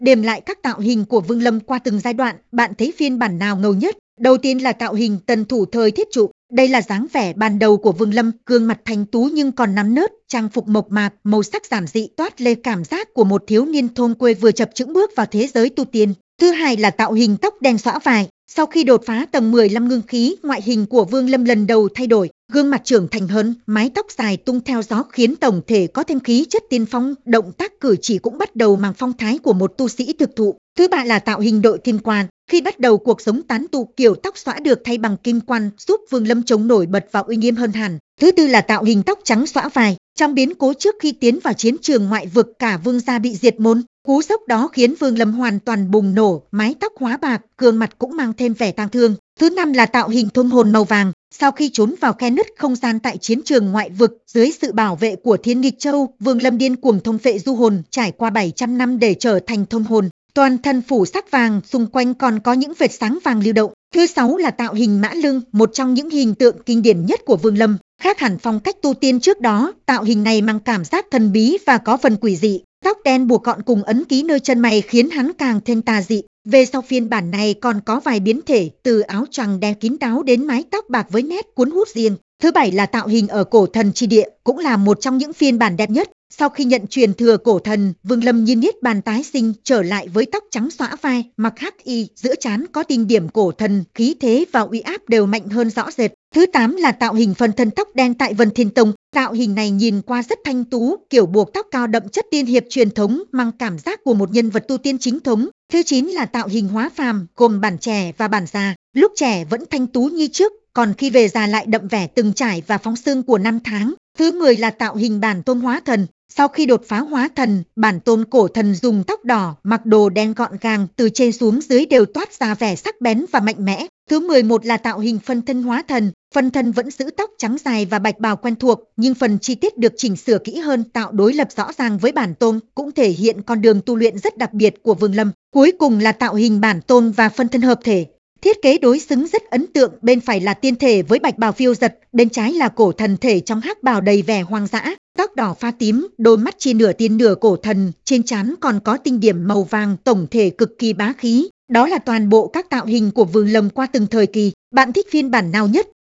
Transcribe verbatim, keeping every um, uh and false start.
Điểm lại các tạo hình của Vương Lâm qua từng giai đoạn, bạn thấy phiên bản nào ngầu nhất? Đầu tiên là tạo hình tần thủ thời Thiết Trụ. Đây là dáng vẻ ban đầu của Vương Lâm, gương mặt thanh tú nhưng còn nắm nớt, trang phục mộc mạc, màu sắc giản dị toát lên cảm giác của một thiếu niên thôn quê vừa chập chững bước vào thế giới tu tiên. Thứ hai là tạo hình tóc đen xõa vai. Sau khi đột phá tầng mười lăm ngưng khí, ngoại hình của Vương Lâm lần đầu thay đổi, gương mặt trưởng thành hơn, mái tóc dài tung theo gió khiến tổng thể có thêm khí chất tiên phong, động tác cử chỉ cũng bắt đầu mang phong thái của một tu sĩ thực thụ. Thứ ba là tạo hình đội kim quan. Khi bắt đầu cuộc sống tán tu, kiểu tóc xõa được thay bằng kim quan giúp Vương Lâm chống nổi bật và uy nghiêm hơn hẳn. Thứ tư là tạo hình tóc trắng xõa vai. Trong biến cố trước khi tiến vào chiến trường ngoại vực, cả Vương gia bị diệt môn. Cú sốc đó khiến Vương Lâm hoàn toàn bùng nổ, mái tóc hóa bạc, gương mặt cũng mang thêm vẻ tang thương. Thứ năm là tạo hình thôn hồn màu vàng. Sau khi trốn vào khe nứt không gian tại chiến trường ngoại vực, dưới sự bảo vệ của Thiên Nghịch Châu, Vương Lâm điên cuồng thông phệ du hồn, trải qua bảy trăm năm để trở thành thôn hồn. Toàn thân phủ sắc vàng, xung quanh còn có những vệt sáng vàng lưu động. Thứ sáu là tạo hình mã lưng, một trong những hình tượng kinh điển nhất của Vương Lâm. Khác hẳn phong cách tu tiên trước đó, tạo hình này mang cảm giác thần bí và có phần quỷ dị. Tóc đen buộc gọn cùng ấn ký nơi chân mày khiến hắn càng thêm tà dị. Về sau phiên bản này còn có vài biến thể, từ áo choàng đen kín đáo đến mái tóc bạc với nét cuốn hút riêng. Thứ bảy là tạo hình ở cổ thần chi địa, cũng là một trong những phiên bản đẹp nhất. Sau khi nhận truyền thừa cổ thần, Vương Lâm như niết bàn tái sinh, trở lại với tóc trắng xõa vai, mặc hắc y, giữa trán có tinh điểm cổ thần, khí thế và uy áp đều mạnh hơn rõ rệt. Thứ tám là tạo hình phân thân tóc đen tại Vân Thiên Tông. Tạo hình này nhìn qua rất thanh tú, kiểu buộc tóc cao đậm chất tiên hiệp truyền thống, mang cảm giác của một nhân vật tu tiên chính thống. Thứ chín là tạo hình hóa phàm, gồm bản trẻ và bản già. Lúc trẻ vẫn thanh tú như trước, còn khi về già lại đậm vẻ từng trải và phóng sương của năm tháng. Thứ mười là tạo hình bản tôn hóa thần. Sau khi đột phá hóa thần, bản tôn cổ thần dùng tóc đỏ, mặc đồ đen gọn gàng, từ trên xuống dưới đều toát ra vẻ sắc bén và mạnh mẽ. Thứ mười một là tạo hình phân thân hóa thần. Phân thân vẫn giữ tóc trắng dài và bạch bào quen thuộc, nhưng phần chi tiết được chỉnh sửa kỹ hơn, tạo đối lập rõ ràng với bản tôn, cũng thể hiện con đường tu luyện rất đặc biệt của Vương Lâm. Cuối cùng là tạo hình bản tôn và phân thân hợp thể. Thiết kế đối xứng rất ấn tượng, bên phải là tiên thể với bạch bào phiêu giật, bên trái là cổ thần thể trong hắc bào đầy vẻ hoang dã, tóc đỏ pha tím, đôi mắt chia nửa tiên nửa cổ thần, trên trán còn có tinh điểm màu vàng, tổng thể cực kỳ bá khí. Đó là toàn bộ các tạo hình của Vương Lâm qua từng thời kỳ. Bạn thích phiên bản nào nhất?